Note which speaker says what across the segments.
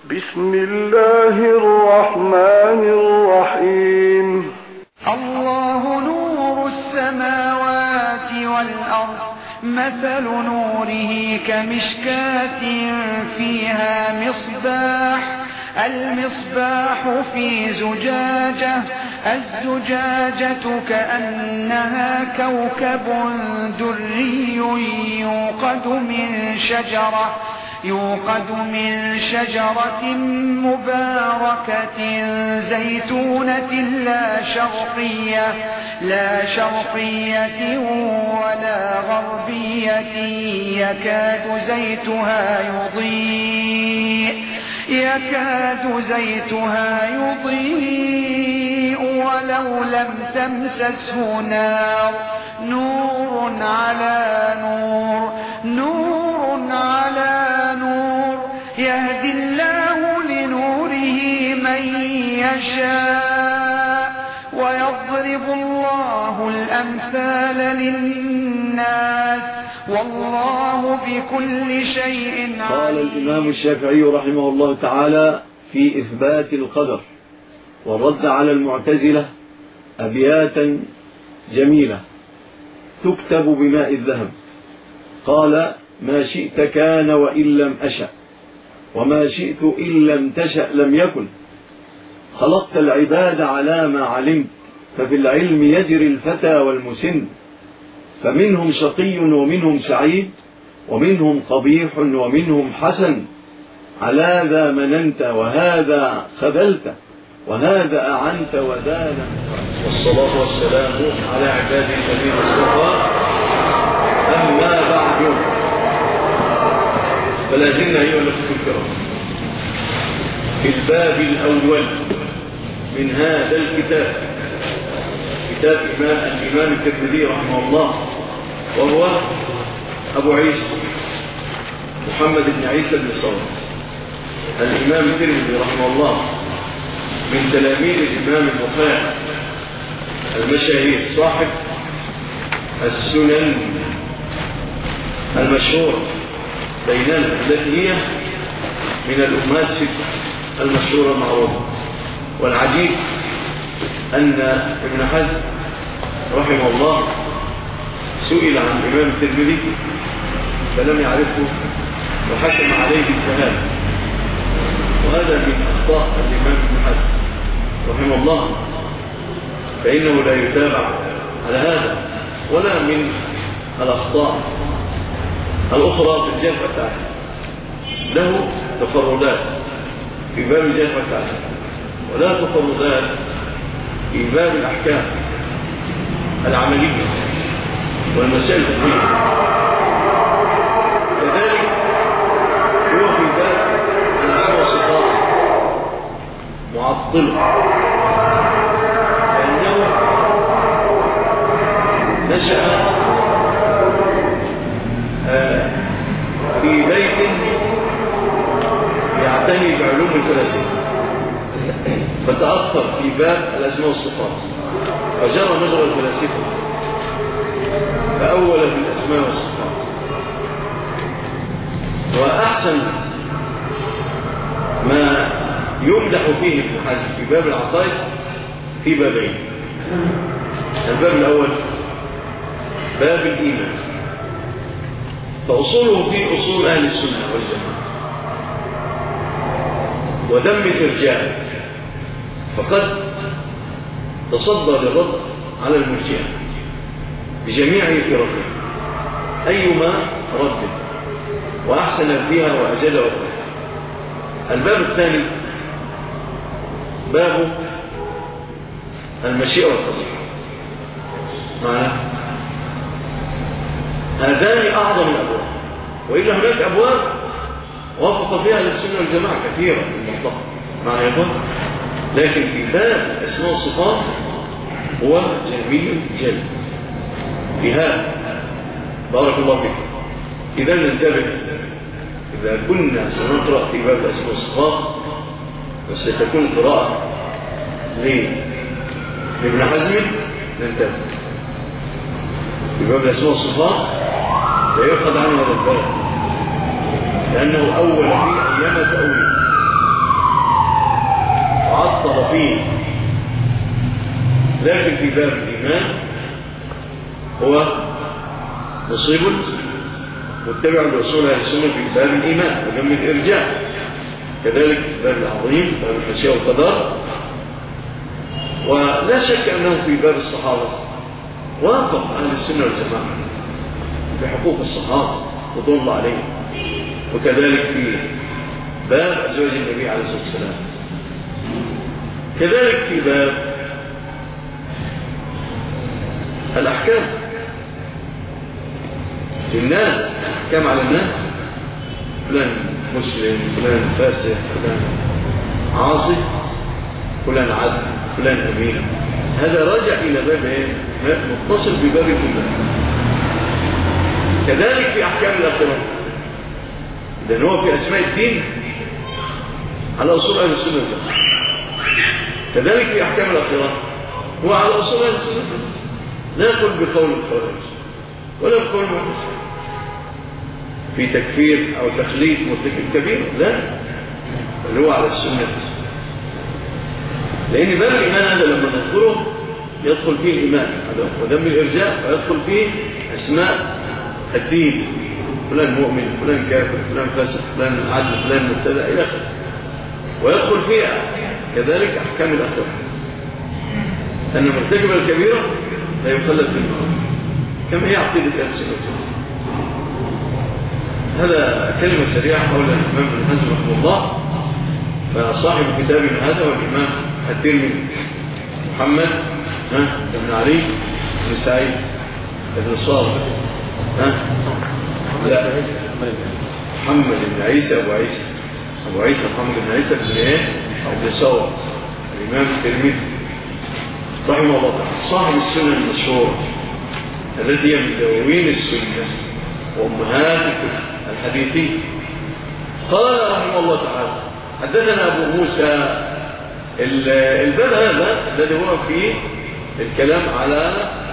Speaker 1: بسم الله الرحمن الرحيم.
Speaker 2: الله نور السماوات والأرض، مثل نوره كمشكاة فيها مصباح، المصباح في زجاجة، الزجاجة كأنها كوكب دري يوقد من شجرة مباركة زيتونة لا شرقية ولا غربية، يكاد زيتها يضيء ولو لم تمسسه نار، نور على نور، يهدي الله لنوره من يشاء، ويضرب الله الأمثال للناس، والله بكل شيء عليم.
Speaker 3: قال الإمام الشافعي رحمه الله تعالى في إثبات القدر والرد على المعتزلة أبياتا جميلة تكتب بماء الذهب. قال: ما شئت كان وإن لم أشأ، وما شئت إن لم تشأ لم يكن، خلقت العباد على ما علمت، ففي العلم يجري الفتى والمسن، فمنهم شقي ومنهم سعيد، ومنهم قبيح ومنهم حسن، على ذا مننت وهذا خذلت، وهذا أعنت وذا لم. والصلاة والسلام على عباد الذين اصطفى، أما بعد، فلا زلنا أيها الأخوة الكرام في الباب الأول من هذا الكتاب، كتاب الإمام الترمذي رحمه الله، وهو أبو عيسى محمد بن عيسى بن صالح. الإمام الترمذي رحمه الله من تلاميذ الإمام البخاري المشاهير، صاحب السنن المشهورة بيننا، التي هي من الأمهات الست المشهورة المعروفة. والعجيب أن ابن حزم رحمه الله سئل عن الإمام الترمذي فلم يعرفه وحكم عليه بالجهالة، وهذا من أخطاء الإمام ابن حزم رحمه الله، فإنه لا يتابع على هذا، ولا من الأخطاء الأخرى في الجرح والتعديل. له تفردات في باب الجرح والتعديل، ولا تفردات في باب الأحكام العملية والمسائل الفقهية. كذلك هو في باب الأسماء والصفات معطلة، لأنه نشأ في بيت يعتني بعلوم الفلاسفة، فتأثر في باب الأسماء والصفات، فجرى مجرى الفلاسفة، فأول بالأسماء والصفات. وأحسن ما يمدح فيه ابن حزم في باب العقائد في بابين. الباب الأول باب الإيمان، فأصوله في أصول أهل السنة والجماعة، وذم الإرجاء، فقد تصدى للرد على المرجئة بجميع فرقها أيما رد، وأحسن فيها وأجل وقتها. الباب الثاني باب المشيئة والقدر، معناه هذان أعظم الأبواب، وإلا هناك أبواب وافق فيها للسنة والجماعة كثيرة المطلقة، معنى يقول، لكن في باب الأسماء والصفات هو جميل جلد في هذا. بارك الله فيك. إذا ننتبه، إذا كنا سنقرأ في باب الأسماء والصفات وستكون قراءة لابن حزم، ننتبه في باب الأسماء والصفات لا يؤخذ عنه هذا الباب، لأنه أول فيه أيام تأويل، في باب الإيمان هو مصيب متبع لرسول أهل السنة في باب الإيمان وجنب الإرجاء، كذلك في باب العظيم باب الخشية والقدر. ولا شك أنه في باب الصحابة وافق أهل السنة والجماعة بحقوق الصحابة رضوان الله عليهم، وكذلك في باب أزواج النبي عليه الصلاة والسلام، كذلك في باب الأحكام للناس، أحكام على الناس، فلان مسلم، فلان فاسق، فلان عاصي، فلان عدل، فلان أمين. هذا راجع إلى باب متصل بباب الإيمان. كذلك في أحكام الآخرة، إذن هو في أسماء الدين على أصول أهل السنة والجماعة. كذلك في أحكام الآخرة هو على أصول أهل السنة والجماعة، لا يقول بقول الخوارج ولا بقول المعتزلة في تكفير أو تخليد مرتكب كبير، لا، بل هو على السنة. لأن باب الإيمان هذا لما نذكره يدخل فيه الإيمان وذم الإرجاء، ويدخل فيه أسماء الدين، فلان مؤمن، فلان كافر، فلان فاسق، فلان عدل، فلان مبتدع إلى آخره. ويدخل فيها كذلك أحكام الآخرة، أن مرتكب الكبيرة لا يخلد في النار، كما هي عقيدة أهل السنة والجماعة. هذا كلمة سريعة حول الإمام ابن حزم رحمه الله. فصاحب كتابنا هذا والإمام الترمذي محمد بن علي بن سعيد بن صالح لا محمد بن عيسى أبو عيسى محمد بن عيسى بن صالح الإمام الترمذي رحمه الله تعالى، صاحب السنة المشهورة التي هي من دواوين السنة وأمهات الحديثين. قال رحمه الله تعالى: حدثنا أبو موسى. الباب هذا الذي هو فيه الكلام على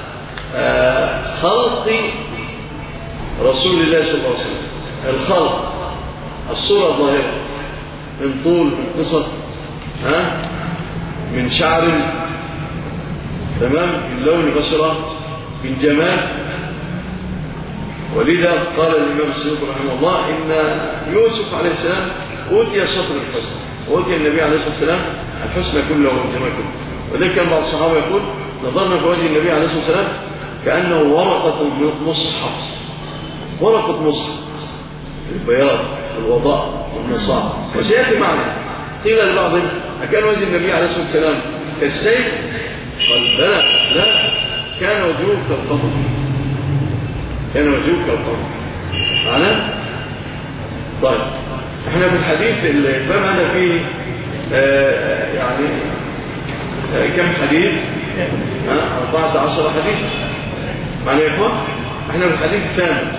Speaker 3: خلق رسول الله صلى الله عليه وسلم، الخلق، الصورة الظاهرة من طول، من قصر، من شعر، تمام، من لون بشرة، من جمال. ولذا قال الإمام السيوطي رحمه الله إن يوسف عليه السلام أوتي شطر الحسن، وأوتي النبي عليه الصلاة والسلام الحسن كله والجمال كله. وذلك كان بعض الصحابة يقول: نظرنا في وجه النبي عليه الصلاة والسلام كأنه ورقة مصحف، ورقة مصحف، البياض والوضاء والنصاع. وسيأتي معنا. قيل لبعضهم: أكان وجه النبي عليه الصلاة والسلام كالسيف؟ قال: لا، كان وجهه كالقمر، كان وجهه كالقمر. معنا؟ طيب، احنا في الحديث الباب هذا فيه يعني كم حديث؟ 14 حديث. معنا يا إخوان؟ احنا في الحديث الثامن.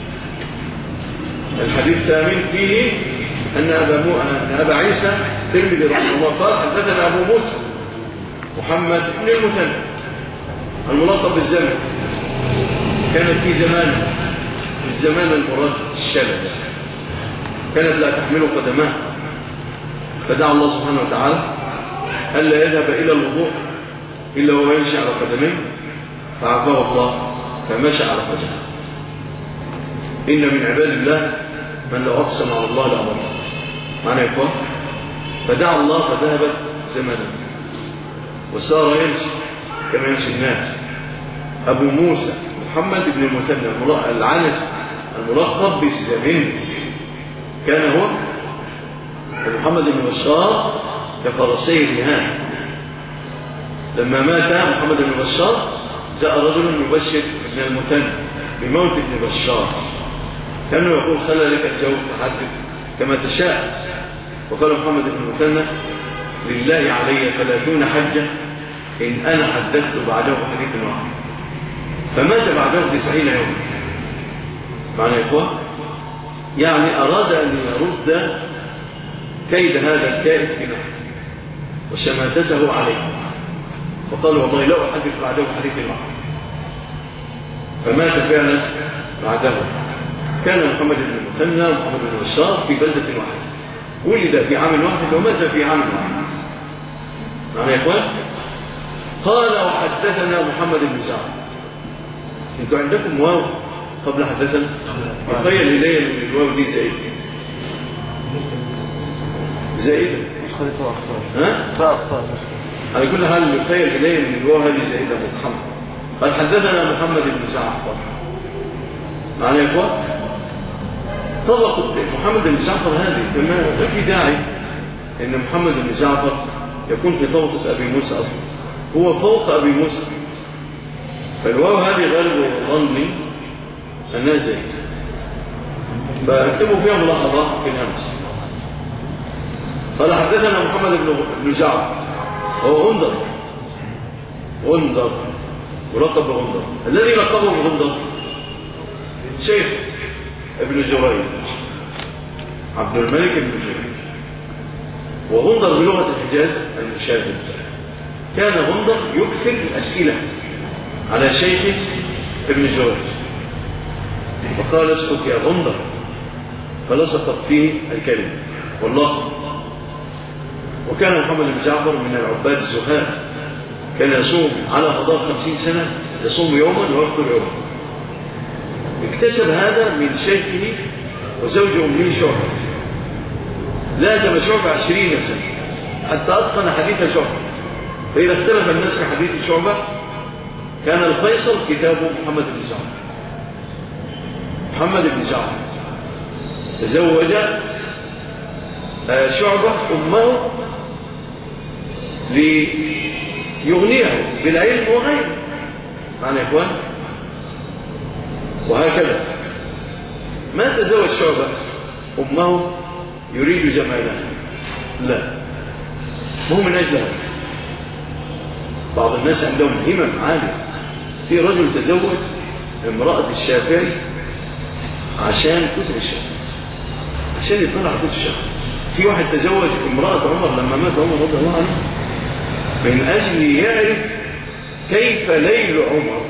Speaker 3: الحديث الثامن فيه أن أبا عيسى الترمذي رحمه الله قال: حدثنا أبو موسى محمد بن المثنى الملقب بالزمن. كانت في زمان، في الزمان المراد الشلل، كانت لا تحمل قدماه، فدعا الله سبحانه وتعالى ألا يذهب إلى الوضوء إلا وهو يمشي على قدميه، فعافاه الله فمشى على قدمه. إن من عباد الله من لو أقسم على الله لأبره. معنى يا إخوان؟ فدعا الله فذهبت زمنه وصار يمشي كما يمشي الناس. أبو موسى محمد بن المثنى العنزي الملقب بالزمن كان هو محمد بن بشار كفرسي النهاية. لما مات محمد بن بشار جاء رجل يبشر ابن المثنى بموت ابن بشار، كانه يقول: خلى لك الجو تحدث كما تشاء. وقال محمد بن المثنى: لله علي 30 حجة إن أنا حدثت بعده حديث واحد. فمات بعده 90 يوما. معنى يا إخوة؟ يعني أراد أن يرد كيد هذا الكائد في نفسه وشماتته عليه، وقال: والله لا أحدث بعده حديث واحد. فمات فعلا بعده. كان محمد بن المثنى ومحمد بن بشار في بلدة واحدة، ولد في عام واحد ومات في عام واحد. معنى يا إخوان؟ قال وحدثنا محمد بن جعفر. انتوا عندكم واو قبل حدثنا؟ تخيل إلي من الواو دي زائدة على كل حال يخيل إلي من الواو هذه زائدة متحمل. قال حدثنا محمد بن جعفر. معنى يا إخوة طبقوا محمد بن جعفر هذه ما في داعي إن محمد بن جعفر يكون في طبقة أبي موسى أصلا، هو فوق أبي موسى، فالواو هذه غالب ظني أنها زائدة، فاكتبوا فيها ملاحظات في الهمس. قال حدثنا محمد بن جعفر هو غندر ولقب بغندر. الذي لقبه بغندر شيخ ابن جريج، عبد الملك بن جريج. وغندر بلغة الحجاز المشاهد. كان غندر يكثر الأسئلة على شيخه ابن جريج، فقال اسكت يا غندر، فلصقت فيه الكلمة والله. وكان محمد بن جعفر من العباد الزهاد، كان يصوم على مدار 50 سنة، يصوم يوما ويفطر يوما. اكتسب هذا من شيخه وزوج أمه شعبة. لازم شعبة 20 سنة حتى أتقن حديث شعبة. فإذا اختلف الناس في حديث شعبة كان الفيصل كتاب محمد بن جعفر. محمد بن جعفر تزوج شعبة أمه ليغنيه بالعلم وغيره. معنى يا إخوان وهكذا ما تزوج شعبة أمه يريد جمالها، لا، مو من أجلها. بعض الناس عندهم همم عالية. في رجل تزوج امرأة الشافعي عشان كتب الشافعي، عشان يطلع كتب الشافعي. في واحد تزوج امرأة عمر لما مات عمر رضي الله عنه من أجل يعرف كيف ليل عمر،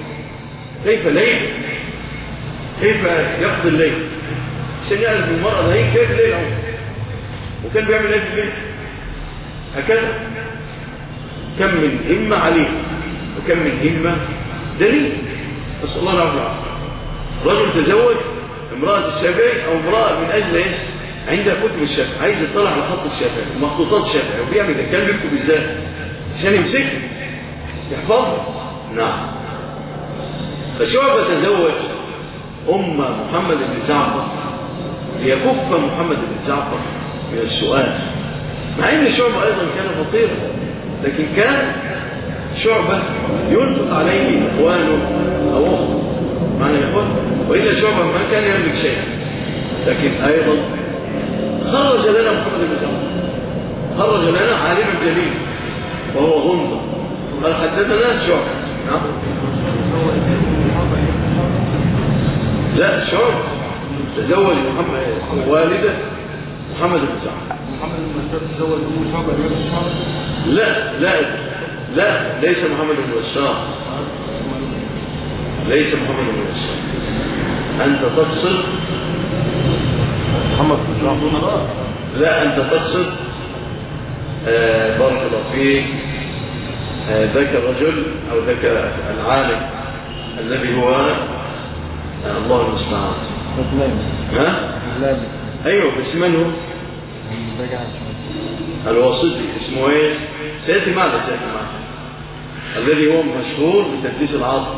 Speaker 3: كيف يقضي الليل، عشان يعرف المرأة ده كيف ليل عمر وكان بيعمل ايه في البيت. هكذا كم من همة عليه وكم من همة دليل. بس الله العافية. رجل تزوج امرأة الشافعي أو امرأة من أجل ايش؟ عندها كتب الشافعي، عايز يطلع على خط الشافعي ومخطوطات الشافعي، وبيعمل ده. كان بيكتب ازاي؟ عشان يمسكها يحفظها. نعم. فشعبة تزوج أم محمد بن جعفر ليكف محمد بن جعفر من السؤال، مع ان شعبة ايضا كان فقيرا، لكن كان شعبة ينفق عليه اخوانه او اخته. معنى يا اخوان والا شعبة ما كان يملك شيء. لكن ايضا خرج لنا محمد بن جعفر، خرج لنا عالما جليل وهو غندر. قال حدثنا شعبة. نعم. لا، شعبة تزوج والده محمد بن جعفر.
Speaker 4: محمد بن بشار تزوج أم شعبة بن بشار؟
Speaker 3: لا ليس محمد بن بشار، ليس محمد بن بشار. أنت تقصد
Speaker 4: محمد بن جعفر؟
Speaker 3: لا، أنت تقصد بارك الله فيك ذاك الرجل أو ذاك العالم الذي هو الله المستعان. ها؟ أيوه، بس من هو؟ الواسطي. اسمه ايه؟ سيأتي معنا الذي هو مشهور بتدليس العاطفة.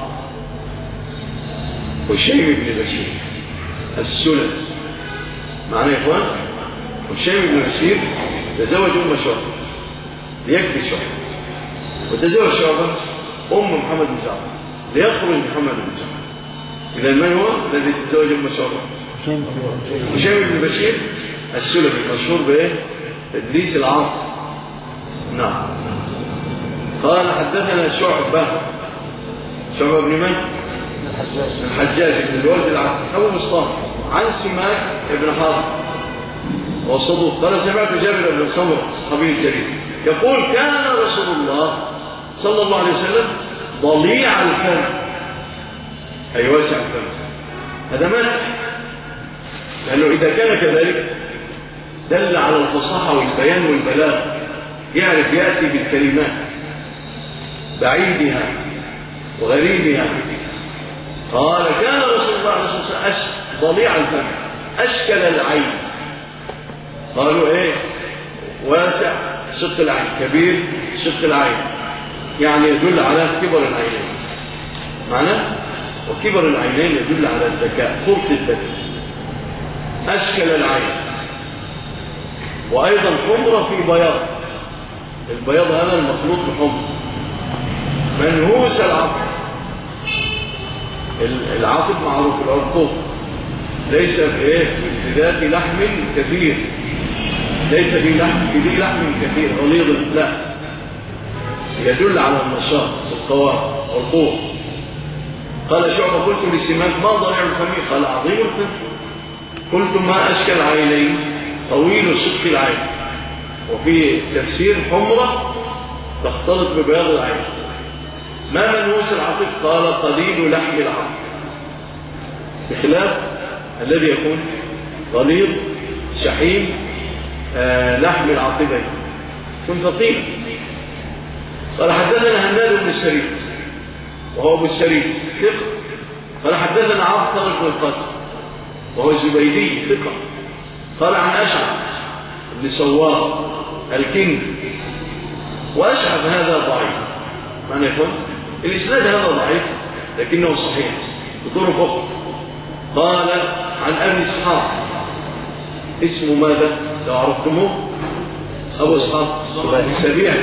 Speaker 3: هشيم بن بشير السلمي. معنا يا اخوان؟ هشيم بن بشير تزوج أم شعبة ليكفي شعبة، وتزوج شعبة أم محمد بن جعفر ليخرج محمد بن جعفر. إذا من هو الذي تزوج أم شعبة؟ هشيم بن بشير السلمي، مشهور بايه؟ تدليس العاطفة. نعم. قال حدثنا شعبة بن من؟ الحجاج بن الولد العبد أبو مصطفى عن سماك بن حارث وصدوق. قال سمعت جابر بن سمرة الصحابي الجليل يقول كان رسول الله صلى الله عليه وسلم ضليع الفم، أي واسع الفم. هذا مات، لأنه إذا كان كذلك دل على الفصاحة والبيان والبلاغ، يعرف يأتي بالكلمات. بعيدها وغريبها. قال كان رسول الله عليه الصلاة والسلام ضليع الفم أشكل العين. قالوا إيه؟ واسع شق العين، كبير شق العين، يعني يدل على كبر العينين. معناه وكبر العينين يدل على الذكاء، قوة الذكاء. أشكل العين، وأيضا حمرة في بياض. البياض هذا المخلوط بحمر. منهوس العقل. العقل معروف العرقوق، ليس في ذات لحم كثير، ليس في لحم كثير غليظ، لا، يدل على النشاط والقوام. عرقوق. قال شعبة قلت لسماك ما ضلع الفم؟ قال عظيم الفم. قلت ما أشكل عينين؟ طويل شق العين. وفي تفسير حمرة تختلط ببياض العين. ما منهوس العقل؟ قال قليل لحم العقل، بخلاف الذي يكون غليظ شحيم لحم العقبين، يكون ثقيل. قال حدثنا هناد بن الشريف وهو ابو الشريف ثقة. قال حدثنا عبد بن القاسم وهو الزبيدي ثقة. قال عن أشعث بن سوار الكندي، وأشعث هذا ضعيف. معنى يكون الإسناد هذا ضعيف لكنه صحيح بطرق أخرى. قال عن أبي إسحاق، اسمه ماذا لو عرفتموه؟ أبو إسحاق السبيع.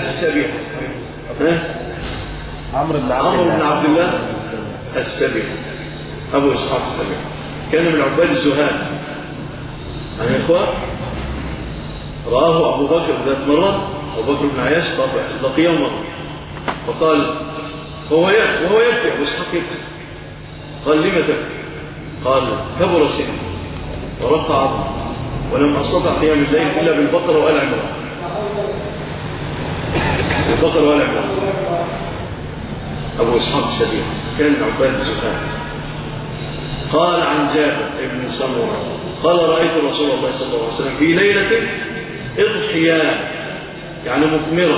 Speaker 3: عمرو بن عبد الله السبيع، أبو إسحاق السبيع، كان من عباد الزهاد. عن إخوة رآه أبو بكر ذات مرة، أبو بكر بن عياش لقيه مرة فقال وهو يبكي، أبو إسحاق يبكي. قال لم تبكي؟ قال كبر سني ورق عظم ولم أستطع قيام الليل إلا بالبقرة وآل عمران. البقرة وآل عمران. أبو إسحاق السبيع كان من عباد الزهاد. قال عن جابر بن سمرة قال رأيت رسول الله صلى الله عليه وسلم في ليلة إضحيان، يعني مكمرة،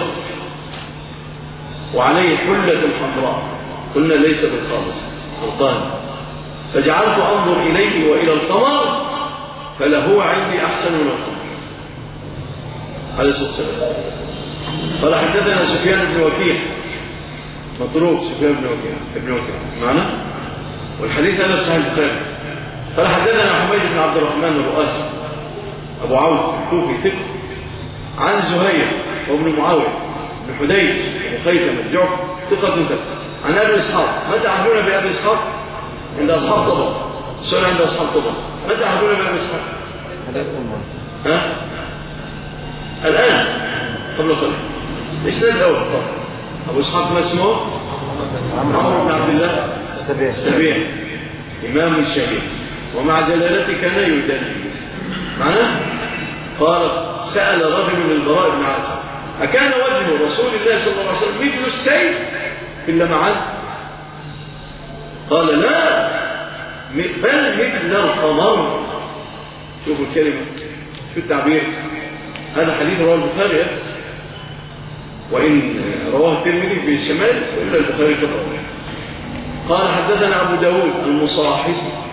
Speaker 3: وعليه حلة حمراء، قلنا ليس بالخالص القان، فجعلت أنظر إليه وإلى القمر فلهو عندي أحسن من القمر عليه الصلاة والسلام. قال حدثنا سفيان بن وكيع، مطروق سفيان بن وكيع معنا، والحديث هذا صحيح البخاري. قال حدثنا حميد بن عبد الرحمن الرؤاسي أبو عوف الكوفي ثقة، عن زهير وابن معاوية بن حديد وقيثم الجعف ثقة ثقة، عن أبي إسحاق. متى عهدون بأبي إسحاق؟ عند أصحاب طبق. السؤال عند أصحاب طبق، متى عهدون بأبي إسحاق؟ الآن قبل قليل. الإسناد الأول طبعا أبو إسحاق ما اسمه؟ عمرو بن عبد الله السبيع، إمام الشهير، ومع جلالته كان يدان الجسم. معناه قال سأل رجل البراء بن عازب أكان وجه رسول الله صلى الله عليه وسلم مثل السيف في اللمعان؟ قال لا، بل مثل القمر. شوفوا الكلمة، شو التعبير. هذا حديث رواه البخاري، وإن رواه الترمذي في الشمال وإلا البخاري قد رواه. قال حدثنا أبو داود المصاحف،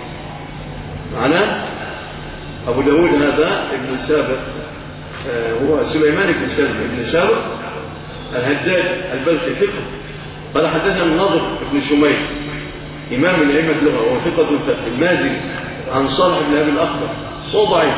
Speaker 3: معناه أبو داود هذا ابن سابق، هو سليمان بن سلم بن سابق الهداد البلخي ثقة. قال حدثنا النضر بن شميل إمام الأئمة اللغة وهو ثقة المازني، عن صالح بن أبي الأخضر هو ضعيف.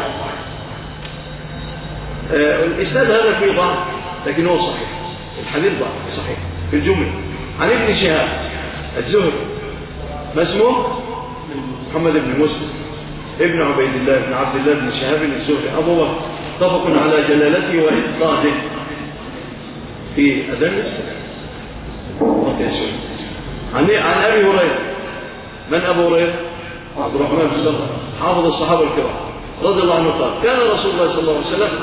Speaker 3: الإسناد هذا فيه ضعف لكن هو صحيح، الحديث ضعف صحيح في الجملة. عن ابن شهاب الزهري، ما اسمه؟ محمد بن مسلم ابن عبيد الله بن عبد الله بن شهاب الزهري أبو بكر، اتفق على جلالته وإتقانه في أذان السلام. عن أبي هريرة. من أبو هريرة؟ عبد الرحمن بن صخر حافظ الصحابة الكرام رضي الله عنه قال كان رسول الله صلى الله عليه وسلم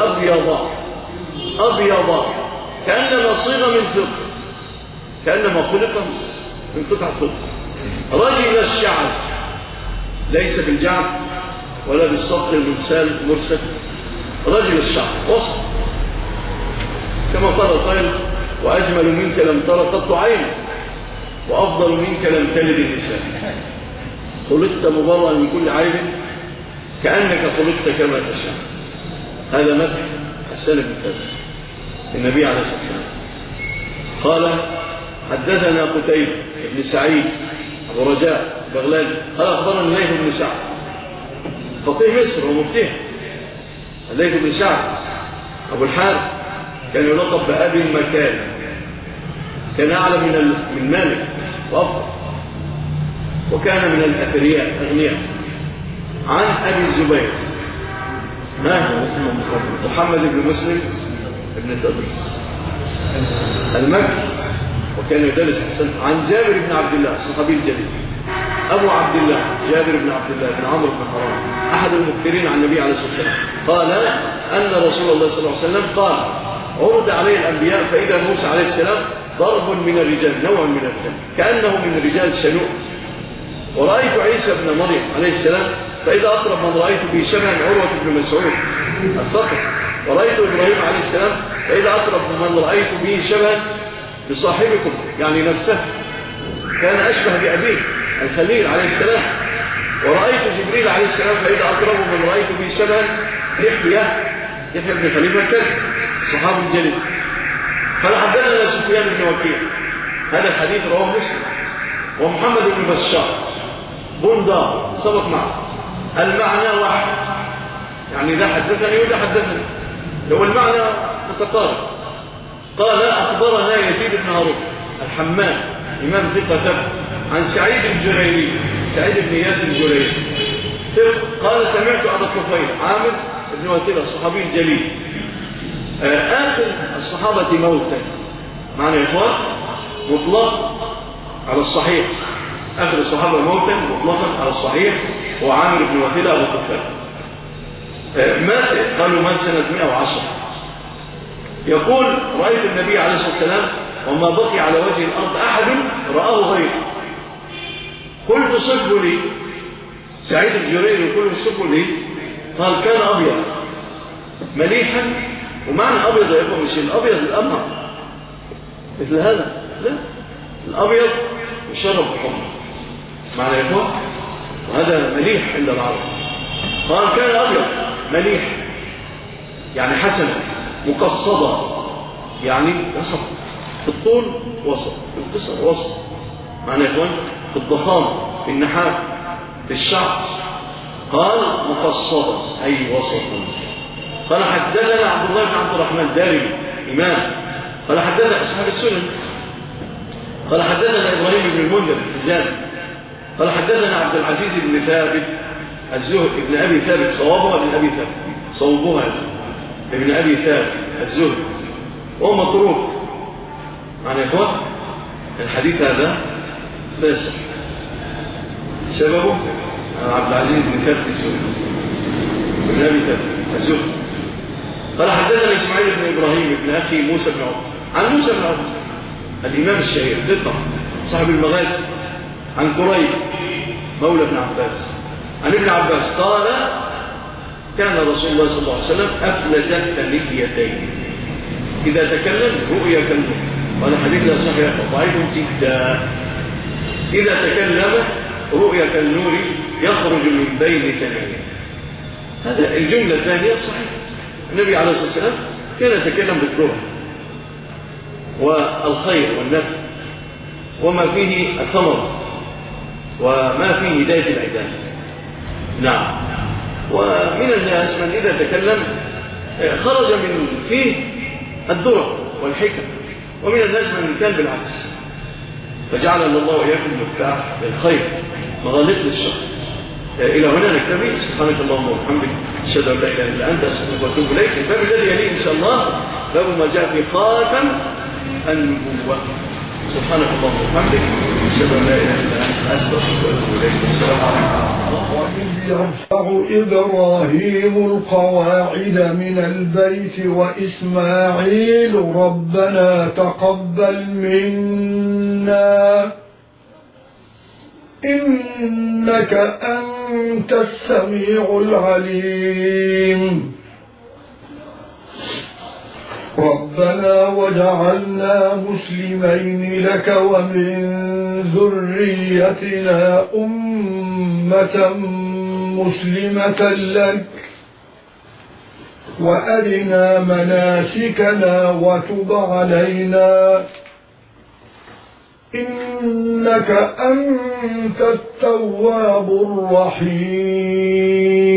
Speaker 3: أبيض كأنما صيغ من فضة، كأنما خلق من قطعة فضة، رجل الشعر، ليس بالجعد ولا بالصدق المرسل، رجل الشعر وسط، كما قال القائل وأجمل منك لم تر قط عين، وأفضل منك لم تلد النساء، خلقت مبرأ من كل عيب كأنك خلقت كما تشاء. هذا مدح حسان بن ثابت النبي عليه الصلاة والسلام. قال حدثنا قتيبة بن سعيد أبو رجاء بغلاني قال أخبرنا الليث بن سعد فقيه مصر ومفتيح. الليث بن سعد أبو الحارث كان يلقب بأبي المكان، كان أعلى من مالك وأفضل، وكان من الأثرياء أغنياء. عن أبي الزبير محمد بن مسلم بن تدرس المكي، وكان يدرس حسن. عن جابر بن عبد الله الصحابي الجليل أبو عبد الله جابر بن عبد الله بن عمرو بن حرام أحد المكثرين عن النبي عليه الصلاة والسلام قال أن رسول الله صلى الله عليه وسلم قال عرض عليه الأنبياء فإذا موسى عليه السلام ضرب من الرجال، نوع من الرجال كأنه من الرجال شنوء، ورأيت عيسى بن مريم عليه السلام فإذا أقرب من رأيت به شبها عروة بن مسعود الثقفي، ورأيت إبراهيم عليه السلام فإذا أقرب من رأيت به شبها بصاحبكم يعني نفسه، كان أشبه بأبيه الخليل عليه السلام، ورأيت جبريل عليه السلام فإذا أقرب من رأيت به شبها يحيى بن خليفة الكلب الصحابي الجليل. فحدثنا سفيان بن وكيع هذا الحديث رواه مسلم، ومحمد بن بشار بندار سبق معه، المعنى واحد، يعني ده حدثني وده حدثني، لو المعنى متقارب. قال أخبرنا يزيد بن هارون الحمام إمام ثقة ثبت عن سعيد الجريري سعيد بن ياس الجريري قال سمعت أبا الطفيل عامر بن وكيل الصحابي الجليل آخر الصحابة موتا، معنى يا إخوان مطلق على الصحيح، آخر الصحابة موتا مطلقا على الصحيح هو عامر بن وكيل أبو الطفيل. مات قالوا مات سنة 110. يقول رأيت النبي عليه الصلاة والسلام وما بقي على وجه الأرض أحد رآه غيره، قلت صفه لي سعيد الجريري يقول صفه لي، قال كان أبيض مليحا، ومعنى أبيض يقول مش الأبيض الأمر مثل هذا، لا الأبيض يشرب بحمر معنى يقول، وهذا مليح عند العرب. قال كان أبيض مليح يعني حسنا، مقصدة يعني وسط في الطول وسط في القصر وسط، معنى يقول في الضخام في النحاف في الشعر. قال مقصدة أي وسط. قال حدثنا عبد الله بن عبد الرحمن دارمي إمام قال حدثنا أصحاب السنن قال حدثنا إبراهيم بن المنذر الحزام قال حدثنا عبد العزيز بن ثابت الزهري ابن أبي ثابت صوابها ابن أبي ثابت صوبها ابن أبي ثابت الزهري وهو مطروق. معنى إخوة الحديث هذا لا يصح، سببه عبد العزيز بن ثابت الزهري ابن أبي ثابت الزهري. قال حدثنا إسماعيل بن إبراهيم ابن أخي موسى بن عقبة عن موسى بن عقبة الإمام الشهير ثقة صاحب المغازي عن قريب مولى ابن عباس عن ابن عباس قال كان رسول الله صلى الله عليه وسلم أفلج ثنيتين إذا تكلم رؤيا كالنور، وهذا حديث لا صحيح ضعيف جدا. إذا تكلم رؤيا كالنور يخرج من بين ثنيين، هذا الجملة الثانية صحيح. النبي عليه الصلاة والسلام كان يتكلم بالرؤى والخير والنفع وما فيه الثمر وما فيه هداية العباد. نعم. ومن الناس من إذا تكلم خرج من فيه الدرر والحكم، ومن الناس من كان بالعكس، فجعلنا الله وإياكم مفتاح للخير مغاليق للشر. إلى هنا نكتفي. سبحانك اللهم وبحمدك أشهد أن لا إله إلا أنت أستغفرك وأتوب إليك. الباب الذي يليه إن شاء الله باب ما جاء في خاتم النبوة. سبحانك اللهم وبحمدك أشهد أن لا إله إلا أنت أستغفرك وأتوب إليك. السلام عليكم.
Speaker 1: وإذ يرفع إبراهيم القواعد من البيت وإسماعيل ربنا تقبل منا إنك أنت السميع العليم. ربنا وجعلنا مسلمين لك ومن ذريتنا أمة مسلمة لك وأرنا مناسكنا وتب علينا إنك أنت التواب الرحيم